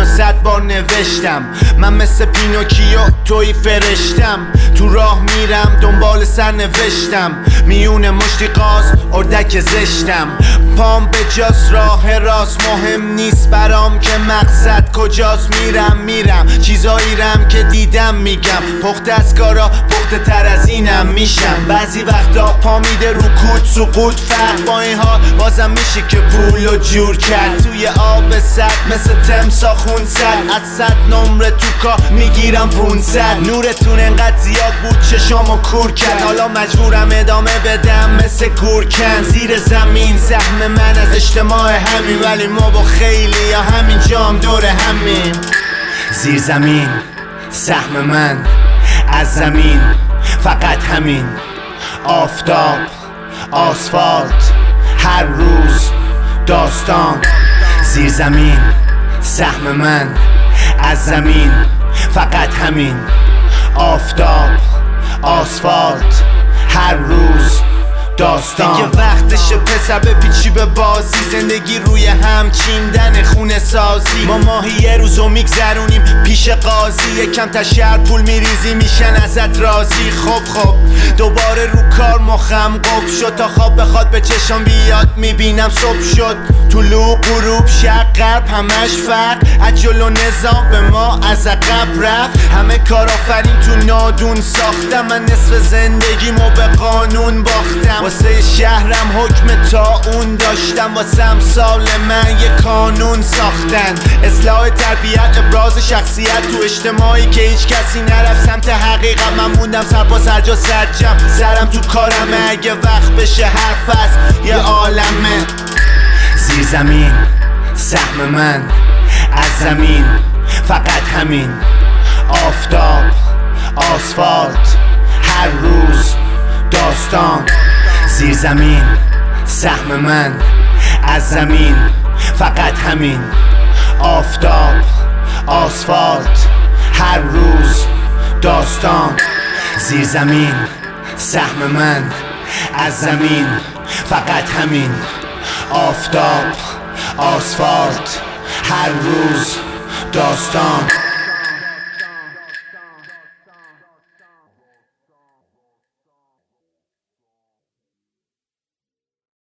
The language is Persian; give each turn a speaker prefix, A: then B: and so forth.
A: اینو 100 بار نوشتم. من مثل پینوکیو توی فرشتم، تو راه میرم دنبال سرنوشتم. میونه مشتی قاز اردک زشتم، پام به جاست راه راست. مهم نیست برام که مقصد کجاست. میرم چیزایی رم که دیدم میگم. پخته از کارا پخته تر از اینم میشم. بعضی وقتا پا میده رو کود سقوط فرق. با این حال بازم میشه که پولو جور کرد. توی آب سرد مثل تمسا خون سرد. از 100 نمره تو کار میگیرم 500. نورتون انقدر زیاد بود چشامو کور کرد. حالا مجبورم ادامه بدم مثل گورکن. زیر زمین سهم من از اجتماع همین، ولی ما با خیلی یا همین جام دور همین. زیر زمین سهم من از زمین، فقط همین. آفتاب آسفالت هر روز داستان. زیر زمین سهم من از زمین، فقط همین. آفتاب آسفالت هر روز داستان. دیگه وقتشه پسر بپیچی به بازی. زندگی روی هم چیندن خونه سازی. ما ماهی یه روزو میگذرونیم پیش قاضی. یکم تا شهر پول میریزی میشن ازت راضی. خب دوباره رو کار مخم قب شد. تا خواب بخواد به چشم بیاد میبینم صبح شد. طلوع غروب شرق غرب همش فرق. از جلو نظام به ما از عقب رفت. همه کارآفرین تو نادون ساختم. من نصف زندگیمو به قانون باختم. واسه شهرم حکم تا اون داشتم. واسه امثال من یه کانون ساختن. اصلاح تربیت ابراز شخصیت تو اجتماعی که هیچ کسی نرفت سمت حقیقت. من موندم سرپاس هر جا سرجم. سرم تو کارمه اگه وقت بشه حرف هست یه عالمه. زیر زمین سهم من از زمین، فقط همین. آفتاب آسفالت هر روز داستان. زیر زمین سهم من از زمین، فقط همین. آفتاب آسفالت هر روز داستان. زیر زمین سهم من از زمین، فقط همین. آفتاب آسفالت هر روز داستان.